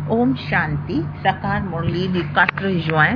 Om Shanti, Sakar Murli du 4 juin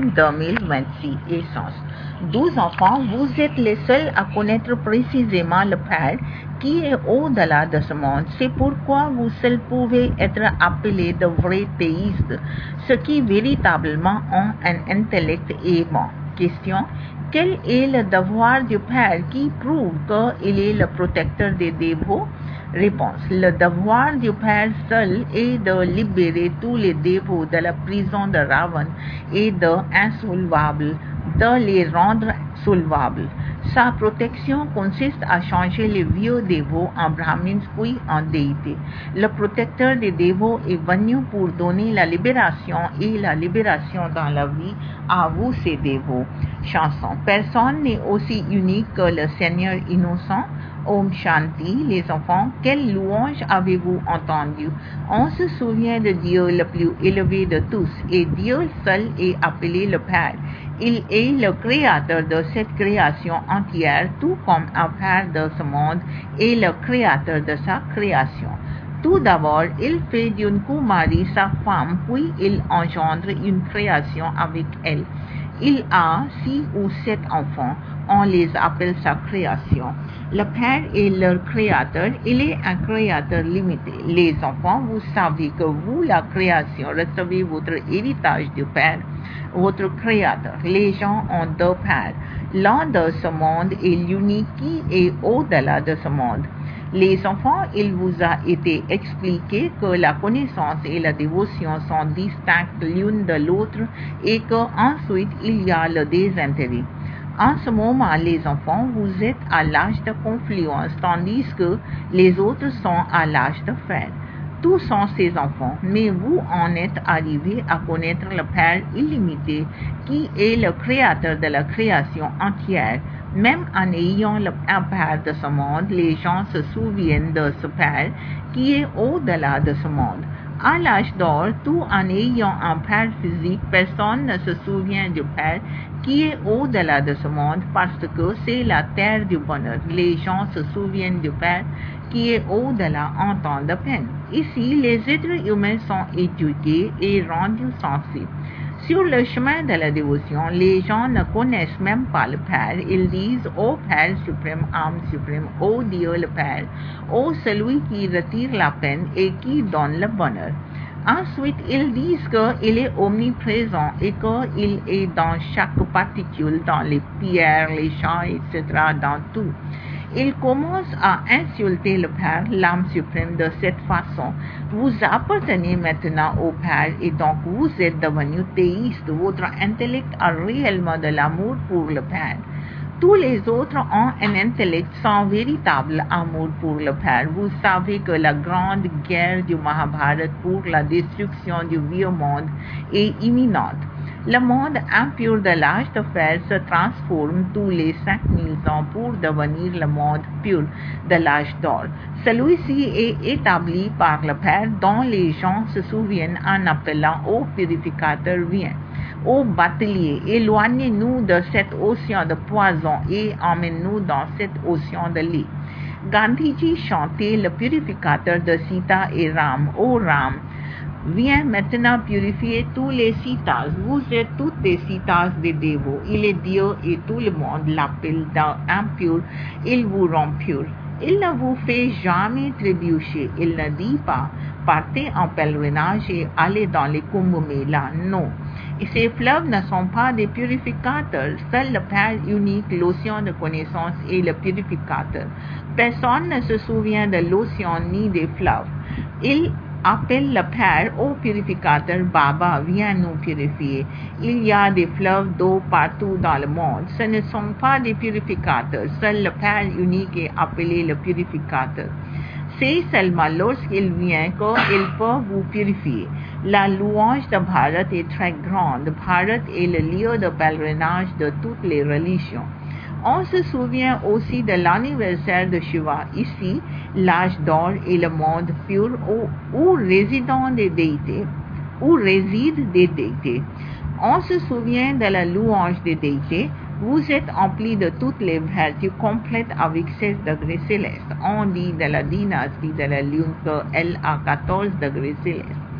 2026, Essence. 12 enfants, vous êtes les seuls à connaître précisément le Père qui est au-delà de ce monde. C'est pourquoi vous seuls pouvez être appelés de vrais théistes, ceux qui véritablement ont un intellect aimant. Question: quel est le devoir du Père qui prouve qu'il est le protecteur des dévots? Réponse: le devoir du Père seul est de libérer tous les dévots de la prison de Ravan et de insoulevables, de les rendre soulevables. Sa protection consiste à changer les vieux dévots en brahmins puis en déités. Le protecteur des dévots est venu pour donner la libération et la libération dans la vie à vous, ces dévots. Chanson: personne n'est aussi unique que le Seigneur innocent. Om Shanti, les enfants, quelle louange avez-vous entendu? On se souvient de Dieu le plus élevé de tous, et Dieu seul est appelé le Père. Il est le créateur de cette création entière, tout comme un Père de ce monde est le créateur de sa création. Tout d'abord, il fait d'une Kumari sa femme, puis il engendre une création avec elle. Il a 6 ou 7 enfants, on les appelle sa création. Le Père est leur créateur, il est un créateur limité. Les enfants, vous savez que vous, la création, recevez votre héritage du Père, votre créateur. Les gens ont 2 pères. L'un de ce monde est l'unique qui est au-delà de ce monde. Les enfants, il vous a été expliqué que la connaissance et la dévotion sont distinctes l'une de l'autre et qu'ensuite il y a le désintérêt. En ce moment, les enfants, vous êtes à l'âge de confluence, tandis que les autres sont à l'âge de fer. Tous sont ses enfants, mais vous en êtes arrivés à connaître le Père illimité, qui est le créateur de la création entière. Même en ayant un Père de ce monde, les gens se souviennent de ce Père qui est au-delà de ce monde. À l'âge d'or, tout en ayant un Père physique, personne ne se souvient du Père qui est au-delà de ce monde parce que c'est la terre du bonheur. Les gens se souviennent du Père qui est au-delà en temps de peine. Ici, les êtres humains sont éduqués et rendus sensibles. Sur le chemin de la dévotion, les gens ne connaissent même pas le Père. Ils disent: ô Père suprême, âme suprême, ô Dieu le Père, ô celui qui retire la peine et qui donne le bonheur. Ensuite, ils disent qu'il est omniprésent et qu'il est dans chaque particule, dans les pierres, les champs, etc., dans tout. Ils commencent à insulter le Père, l'âme suprême, de cette façon. Vous appartenez maintenant au Père et donc vous êtes devenu théiste. Votre intellect a réellement de l'amour pour le Père. Tous les autres ont un intellect sans véritable amour pour le Père. Vous savez que la grande guerre du Mahabharat pour la destruction du vieux monde est imminente. Le monde impur de l'âge de fer se transforme tous les 5000 ans pour devenir le monde pur de l'âge d'or. Celui-ci est établi par le Père dont les gens se souviennent en appelant au purificateur: viens. Ô batelier, éloignez-nous de cet océan de poison et emmène-nous dans cet océan de lait. Gandhiji chantait le purificateur de Sita et Ram. Ô Ram, viens maintenant purifier tous les Sitas. Vous êtes toutes des Sitas des dévots. Il est Dieu et tout le monde l'appelle impur. Il vous rend pur. Il ne vous fait jamais trébucher. Il ne dit pas: partez en pèlerinage et allez dans les Kumbh Mela. Non. Et ces fleuves ne sont pas des purificateurs. Seul le Père unique, l'océan de connaissance, est le purificateur. Personne ne se souvient de l'océan ni des fleuves. Il appelle le Père au purificateur: Baba, viens nous purifier. Il y a des fleuves d'eau partout dans le monde. Ce ne sont pas des purificateurs. Seul le Père unique est appelé le purificateur. C'est seulement lorsqu'il vient qu'il peut vous purifier. La louange de Bharat est très grande. Bharat est le lieu de pèlerinage de toutes les religions. On se souvient aussi de l'anniversaire de Shiva. Ici, l'âge d'or est le monde pur où résident des déités, où résident des déités. On se souvient de la louange des déités. Vous êtes emplis de toutes les vertus complètes avec 16 degrés célestes. On dit de la dynastie de la lune qu'elle a 14 degrés célestes.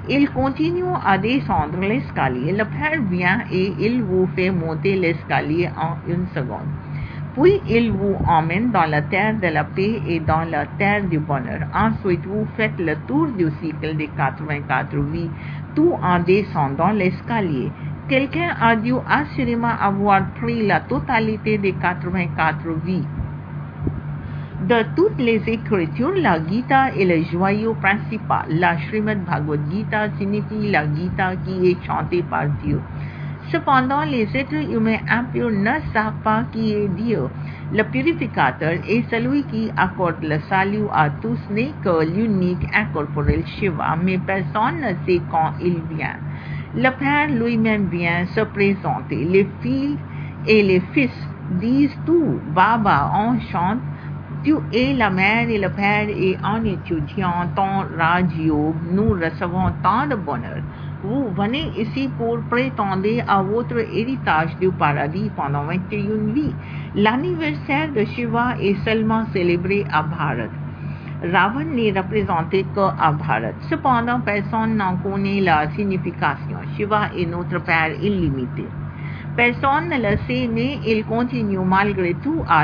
Il continue à descendre l'escalier. Le Père vient et il vous fait monter l'escalier en une seconde. Puis il vous emmène dans la terre de la paix et dans la terre du bonheur. Ensuite, vous faites le tour du cycle des 84 vies, tout en descendant l'escalier. Quelqu'un a dû assurément avoir pris la totalité des 84 vies. De toutes les écritures, la Gita est le joyau principal. La Srimad Bhagavad Gita signifie la Gita qui est chantée par Dieu. Cependant, les êtres humains impurs ne savent pas qui est Dieu. Le purificateur est celui qui accorde le salut à tous, n'est que l'unique incorporel Shiva, mais personne ne sait quand il vient. Le Père lui-même vient se présenter. Les filles et les fils disent tout. Baba, on chante. Tu es la mère et le père et en étudiant ton Raj Yoga, nous recevons tant de bonheur. Vous venez ici pour prétendre à votre héritage du paradis pendant 21 vies. L'anniversaire de Shiva est seulement célébré à Bharat. Ravan n'est représenté qu'à Bharat. Cependant, personne n'en connaît la signification. Shiva est notre Père illimité. Personne ne le sait, mais il continue malgré tout à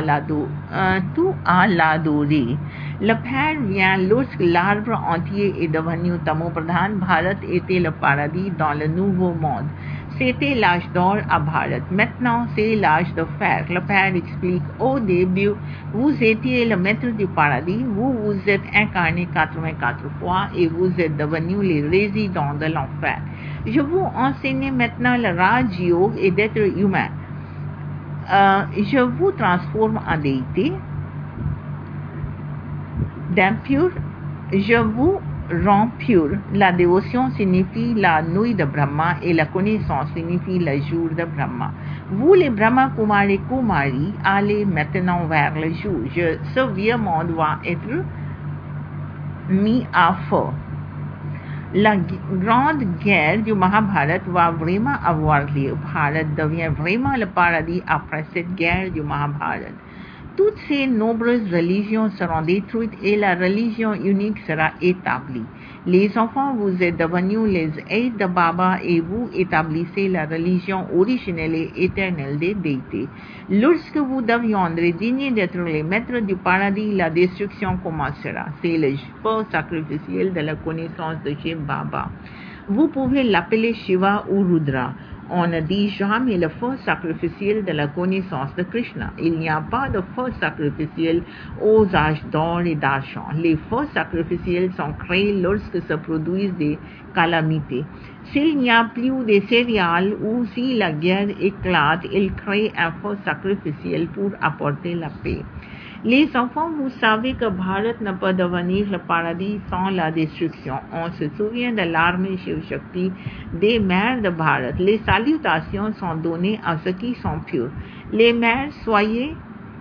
l'adorer. Le Père vient lorsque l'arbre entier est devenu Tamopradhan. Bharat était le paradis dans le nouveau monde. C'était l'âge d'or à Bharat. Maintenant, c'est l'âge de fer. Le Père explique, au début, vous étiez le maître du paradis, vous vous êtes incarné 84 fois et vous êtes devenus les résidents de l'enfer. Je vous enseigne maintenant le Raj Yoga et d'être humain. Je vous transforme en déité, d'impur, je vous rend pur. La dévotion signifie la nuit de Brahma et la connaissance signifie le jour de Brahma. Vous les Brahma Kumar et Kumari, allez maintenant vers le jour. Ce vieux monde va être mis à feu. La grande guerre du Mahabharat va vraiment avoir lieu. Bharat devient vraiment le paradis après cette guerre du Mahabharat. Toutes ces nombreuses religions seront détruites et la religion unique sera établie. Les enfants, vous êtes devenus les aides de Baba et vous établissez la religion originelle et éternelle des déités. Lorsque vous deviendrez dignes d'être les maîtres du paradis, la destruction commencera. C'est le feu sacrificiel de la connaissance de Shiv Baba. Vous pouvez l'appeler Shiva ou Rudra. On ne dit jamais le feu sacrificiel de la connaissance de Krishna. Il n'y a pas de feu sacrificiel aux âges d'or et d'argent. Les feux sacrificiels sont créés lorsque se produisent des calamités. S'il n'y a plus de céréales ou si la guerre éclate, il crée un feu sacrificiel pour apporter la paix. Les enfants, vous savez que Bharat ne peut devenir le paradis sans la destruction. On se souvient de l'armée Shiv Shakti des mères de Bharat. Les salutations sont données à ceux qui sont purs. Les mères, soyez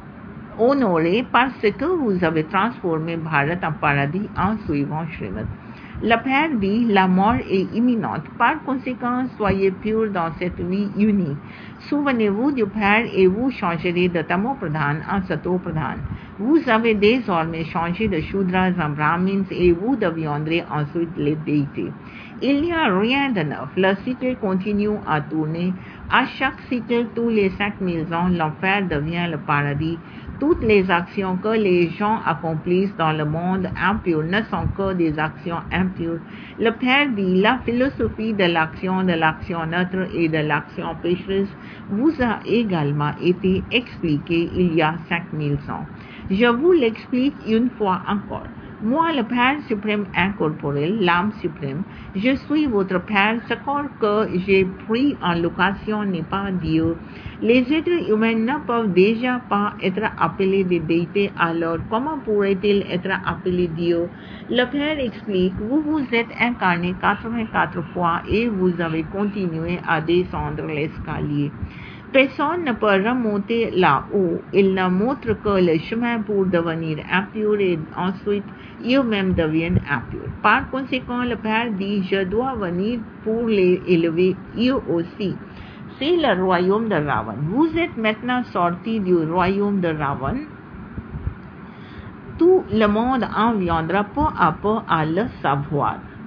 honorées parce que vous avez transformé Bharat en paradis en suivant Srimad. Le Père dit, la mort est imminente. Par conséquent, soyez purs dans cette vie unie. Souvenez-vous du Père et vous changerez de Tamopradhan en Satopradhan. Vous avez désormais changé de Shudras en Brahmins et vous deviendrez ensuite les déités. Il n'y a rien de neuf. Le cycle continue à tourner. À chaque cycle, tous les 5000 ans, l'enfer devient le paradis. Toutes les actions que les gens accomplissent dans le monde impur ne sont que des actions impures. Le Père dit, la philosophie de l'action neutre et de l'action pécheresse vous a également été expliquée il y a 5000 ans. Je vous l'explique une fois encore. Moi, le Père suprême incorporel, l'âme suprême, je suis votre Père. Ce corps que j'ai pris en location n'est pas Dieu. Les êtres humains ne peuvent déjà pas être appelés des déités, alors comment pourraient-ils être appelés Dieu? Le Père explique, vous vous êtes incarné 84 fois et vous avez continué à descendre l'escalier. Personne ne peut remonter là-haut. Il ne montre que le chemin pour devenir impur et ensuite eux-mêmes deviennent impurs. Par conséquent, le Père dit, je dois venir pour les élever eux aussi. C'est le royaume de Ravan. Vous êtes maintenant sortis du royaume de Ravan. Tout le monde en viendra peu à peu à le savoir.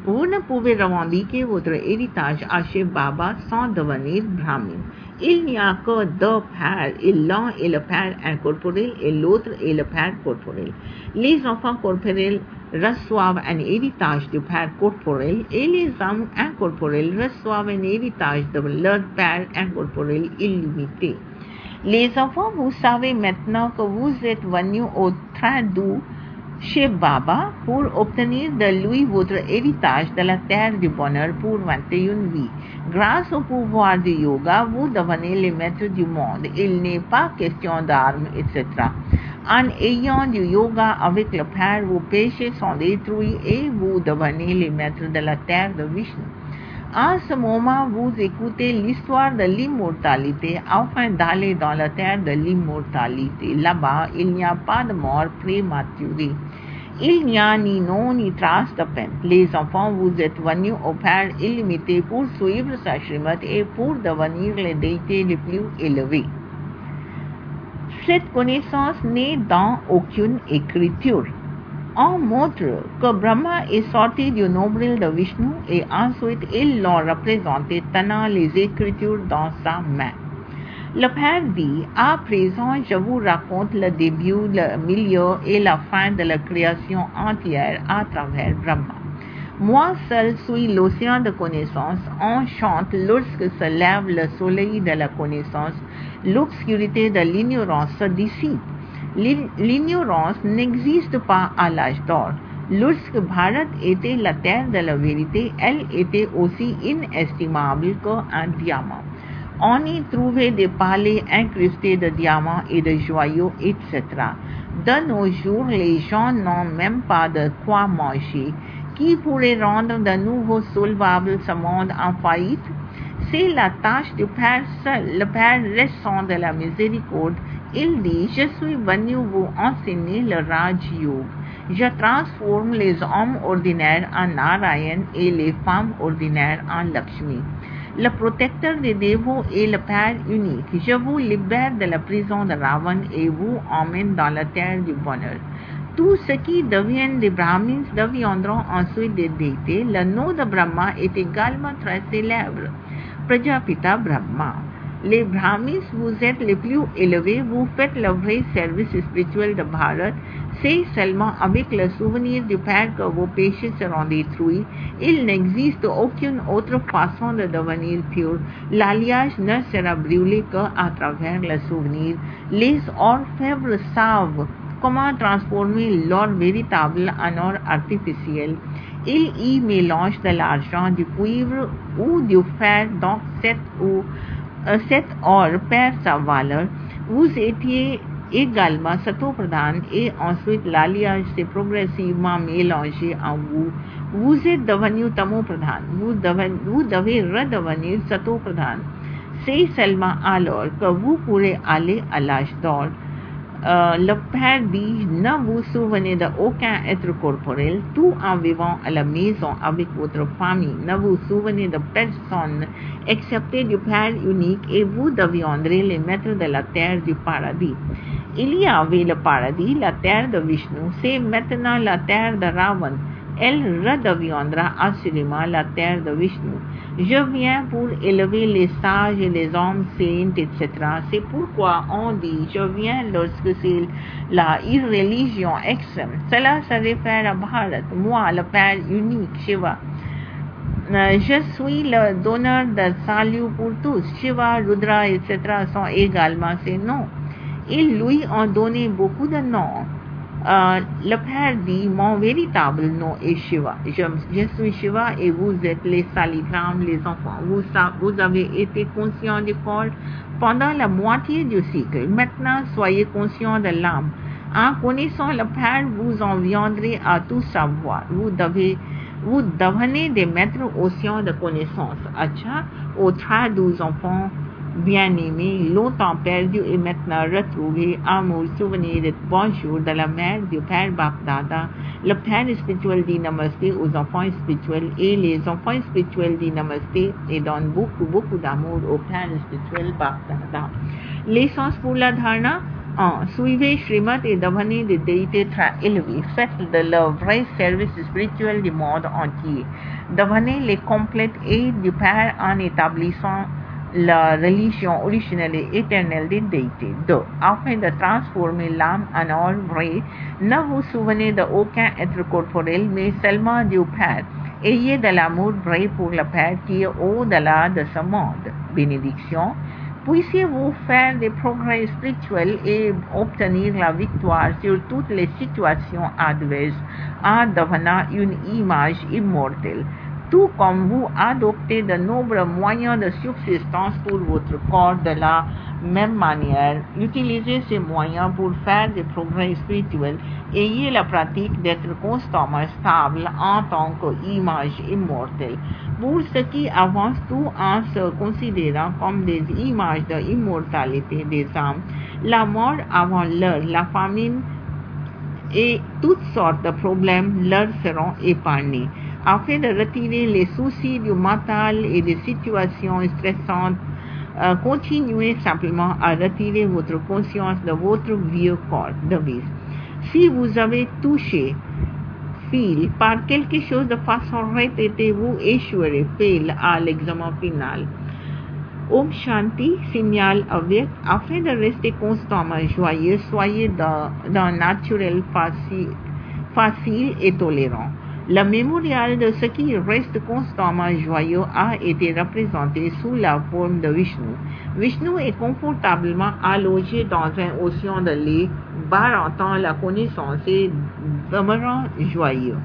Vous ne pouvez revendiquer votre héritage à chez Baba sans devenir brahmin. Il n'y a que deux pères, et l'un est le père incorporel et l'autre est le père corporel. Les enfants corporels reçoivent un héritage du père corporel et les âmes incorporelles reçoivent un héritage de leur père incorporel illimité. Les enfants, vous savez maintenant que vous êtes venus au train doux chez Baba pour obtenir de lui votre héritage de la terre du bonheur pour 21 vies. Grâce au pouvoir du yoga, vous devenez les maîtres du monde. Il n'est pas question d'armes, etc. En ayant du yoga avec le Père, vos péchés sont détruits et vous devenez les maîtres de la terre de Vishnu. En ce moment, vous écoutez l'histoire de l'immortalité afin d'aller dans la terre de l'immortalité. Là-bas, il n'y a pas de mort prématurée. Il n'y a ni nom ni trace de peine. Les enfants, vous êtes venus au Père illimité pour suivre sa Srimad et pour devenir les déités les plus élevés. Cette connaissance n'est dans aucune écriture. On montre que Brahma est sorti du nombril de Vishnu et ensuite ils l'ont représenté tenant les écritures dans sa main. Le Père dit, à présent je vous raconte le début, le milieu et la fin de la création entière à travers Brahma. Moi seul suis l'océan de connaissance. On chante lorsque se lève le soleil de la connaissance. L'obscurité de l'ignorance se dissipe. L'ignorance n'existe pas à l'âge d'or. Lorsque Bharat était la terre de la vérité, elle était aussi inestimable qu'un diamant. On y trouvait des palais incrustés de diamants et de joyaux, etc. De nos jours, les gens n'ont même pas de quoi manger. Qui pourrait rendre de nouveau solvable ce monde en faillite? C'est la tâche du Père seul. Le Père ressent de la miséricorde. Il dit, je suis venu vous enseigner le Raj Yoga. Je transforme les hommes ordinaires en Narayan et les femmes ordinaires en Lakshmi. Le protecteur des dévots est le Père unique. Je vous libère de la prison de Ravan et vous emmène dans la terre du bonheur. Tous ceux qui deviennent des Brahmins deviendront ensuite des déités. Le nom de Brahma est également très célèbre. Prajapita Brahma. Les Brahmins, vous êtes les plus élevés, vous faites le vrai service spirituel de Bharat. C'est seulement avec le souvenir du Père que vos péchés seront détruits. Il n'existe aucune autre façon de devenir pur. L'alliage ne sera brûlé qu'à travers le souvenir. Les orfèvres savent comment transformer l'or véritable en or artificiel. Ils y mélangent de l'argent, du cuivre ou du fer, donc cet or perd sa valeur. Vous étiez également Satopradhan et ensuite l'alliage s'est progressivement mélangé en vous. Vous êtes devenu Tamopradhan. Vous devez redevenir Satopradhan. C'est seulement alors que vous pourrez aller à l'âge d'or. Le Père dit, ne vous souvenez d'aucun être corporel, tout en vivant à la maison avec votre famille. Ne vous souvenez de personne, excepté du Père unique, et vous deviendrez les maîtres de la terre du paradis. Il y avait le paradis, la terre de Vishnu, c'est maintenant la terre de Ravan. Elle redeviendra assurément la terre de Vishnu. Je viens pour élever les sages et les hommes saints, etc. C'est pourquoi on dit, je viens lorsque c'est la irréligion extrême. Cela se réfère à Bharat, moi, le Père unique, Shiva. Je suis le donneur de salut pour tous. Shiva, Rudra, etc. sont également ses noms. Ils lui ont donné beaucoup de noms. Le Père dit, mon véritable nom est Shiva. Je suis Shiva et vous êtes les saligrames, les enfants. Vous avez été conscients du corps pendant la moitié du cycle. Maintenant, soyez conscients de l'âme. En connaissant le Père, vous en viendrez à tout savoir. Vous devenez des maîtres océans de connaissance. Acha, aux 12 enfants bien-aimés, longtemps perdus et maintenant retrouvés, amour, souvenir et bonjour de la mère du Père Bapdada. Le Père spirituel dit namasté aux enfants spirituels et les enfants spirituels dit namasté et donnent beaucoup d'amour au Père spirituel Bapdada. L'essence pour la dharana, Suivez Srimad et devenez des déités très élevés. Faites de leur vrai service spirituel du monde entier. Devenez les complètes aides du Père en établissant la religion originelle et éternelle des déités. 2. Afin de transformer l'âme en or vrai, ne vous souvenez d'aucun être corporel, mais seulement du Père. Ayez de l'amour vrai pour le Père qui est au-delà de ce monde. Bénédiction. Puissiez-vous faire des progrès spirituels et obtenir la victoire sur toutes les situations adverses en devenant une image immortelle. Tout comme vous adoptez de nombreux moyens de subsistance pour votre corps de la même manière, utilisez ces moyens pour faire des progrès spirituels. Ayez la pratique d'être constamment stable en tant qu'image immortelle. Pour ceux qui avancent tout en se considérant comme des images de l'immortalité des âmes, la mort avant l'heure, la famine et toutes sortes de problèmes leur seront épargnés. Afin de retirer les soucis du mental et des situations stressantes, continuez simplement à retirer votre conscience de votre vieux corps de vie. Si vous avez touché fil par quelque chose de façon répétée, vous échouerez fail à l'examen final. Om Shanti, signal avec, afin de rester constamment joyeux, soyez d'un naturel facile et tolérant. Le mémorial de ce qui reste constamment joyeux a été représenté sous la forme de Vishnu. Vishnu est confortablement allongé dans un océan de lait, barattant la connaissance et demeurant joyeux.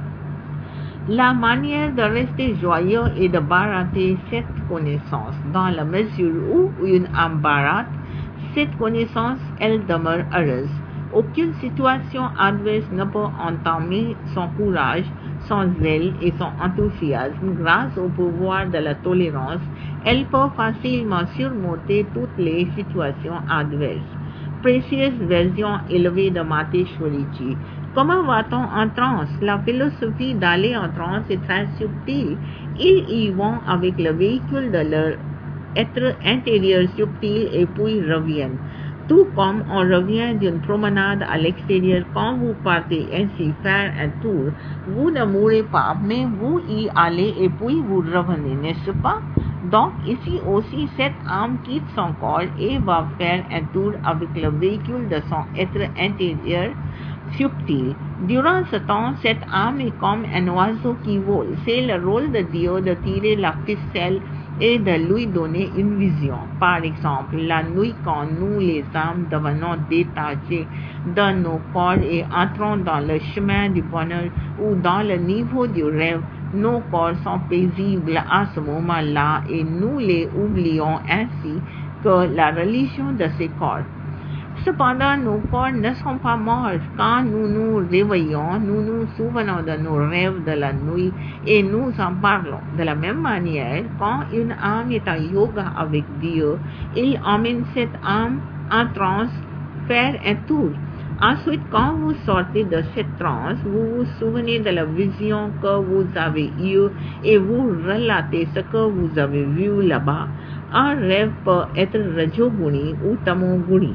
La manière de rester joyeux est de barater cette connaissance. Dans la mesure où une âme barate cette connaissance, elle demeure heureuse. Aucune situation adverse ne peut entamer son courage, son zèle et son enthousiasme. Grâce au pouvoir de la tolérance, elle peut facilement surmonter toutes les situations adverses. Précieuse version élevée de Mateshwariji. Comment va-t-on en transe? La philosophie d'aller en transe est très subtile. Ils y vont avec le véhicule de leur être intérieur subtil et puis reviennent. Tout comme on revient d'une promenade à l'extérieur quand vous partez ainsi faire un tour, vous ne mourrez pas, mais vous y allez et puis vous revenez, n'est-ce pas? Donc ici aussi, cette âme quitte son corps et va faire un tour avec le véhicule de son être intérieur subtil. Durant ce temps, cette âme est comme un oiseau qui vole. C'est le rôle de Dieu de tirer la ficelle et de lui donner une vision. Par exemple, la nuit, quand nous, les âmes, devenons détachées de nos corps et entrons dans le chemin du bonheur ou dans le niveau du rêve, nos corps sont paisibles à ce moment-là et nous les oublions ainsi que la religion de ces corps. Cependant, nos corps ne sont pas morts. Quand nous nous réveillons, nous nous souvenons de nos rêves de la nuit et nous en parlons. De la même manière, quand une âme est en yoga avec Dieu, il emmène cette âme en transe faire un tour. Ensuite, quand vous sortez de cette transe, vous vous souvenez de la vision que vous avez eue et vous relatez ce que vous avez vu là-bas. Un rêve peut être rajoguni ou tamoguni.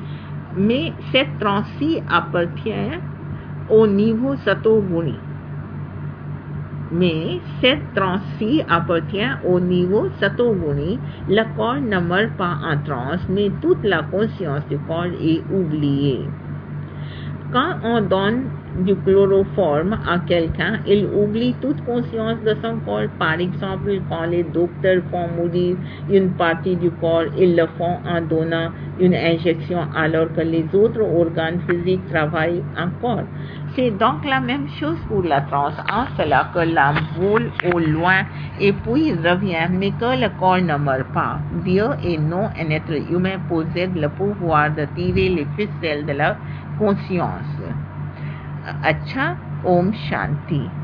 Mais cette transe-ci appartient au niveau satoguni. Le corps ne meurt pas en transe, mais toute la conscience du corps est oubliée. Quand on donne du chloroforme à quelqu'un, il oublie toute conscience de son corps. Par exemple, quand les docteurs font mourir une partie du corps, ils le font en donnant une injection alors que les autres organes physiques travaillent encore. C'est donc la même chose pour la transe, en cela que l'âme vole au loin et puis revient, mais que le corps ne meurt pas. Dieu et non un être humain possède le pouvoir de tirer les ficelles de la conscience. अच्छा, ओम शांति।